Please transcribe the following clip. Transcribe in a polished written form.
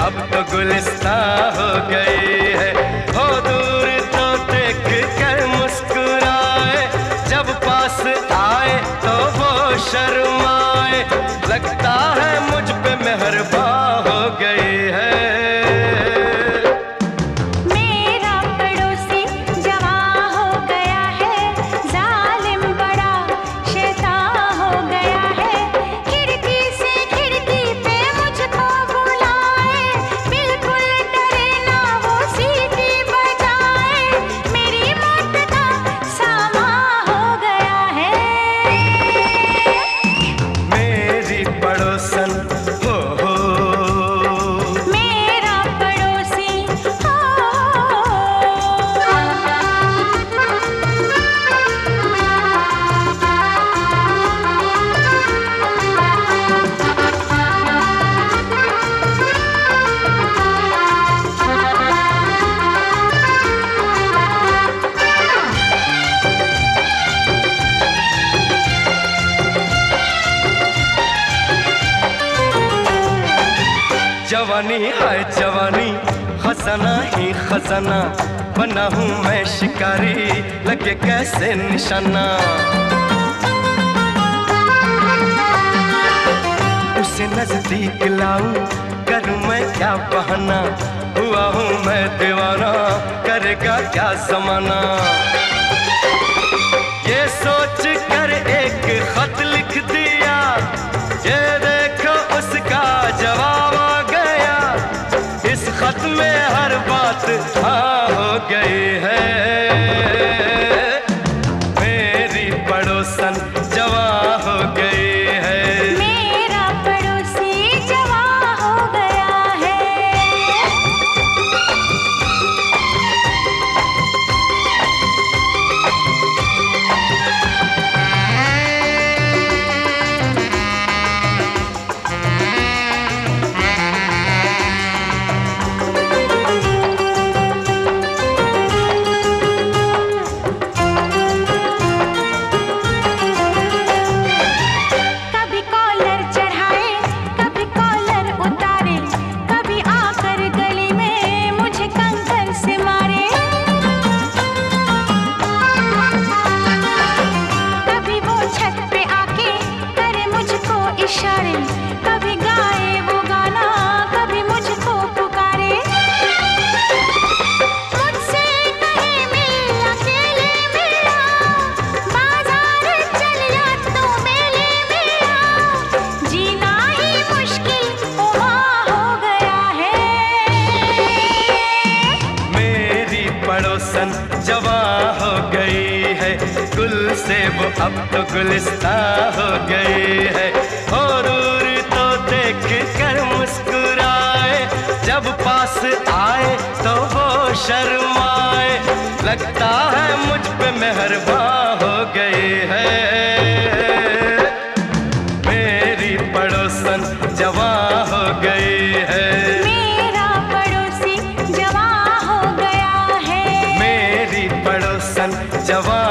अब तो गुलिस्तां हो गई है। हो दूर तो देख कर मुस्कुराए, जब पास आए तो वो शर्माए। लगता है मुझ पे मेहरबान हो गई है। जवानी है जवानी, खजाना ही खजाना, बना हूँ मैं शिकारी, लगे कैसे निशाना। उसे नजदीक लाऊं, करूँ मैं क्या बहाना, हुआ हूँ मैं दीवाना, करेगा क्या जमाना। ये सोच कर एक खत लिख दिया, ये देखो उसका जवाब आ गया। इस खत में हर बात हाँ हो गई है। मेरी पड़ोसन जवां हो गई है। मेरा पड़ोसी जवां हो गया है। कभी गाए वो गाना, कभी मुझको पुकारे। मुझसे कहे मिल अकेले मिला, बाजार चल या तो मेले मिला। जीना ही मुश्किल वहाँ हो गया है। मेरी पड़ोसन जवां हो गई है, गुल से वो अब तो गुलिस्तां हो गई है। और तो देख कर मुस्कुराए, जब पास आए तो वो शर्माए। लगता है मुझ पे मेहरबान हो गई है। मेरी पड़ोसन जवां हो गई है। मेरा पड़ोसी जवां हो गया है। मेरी पड़ोसन जवां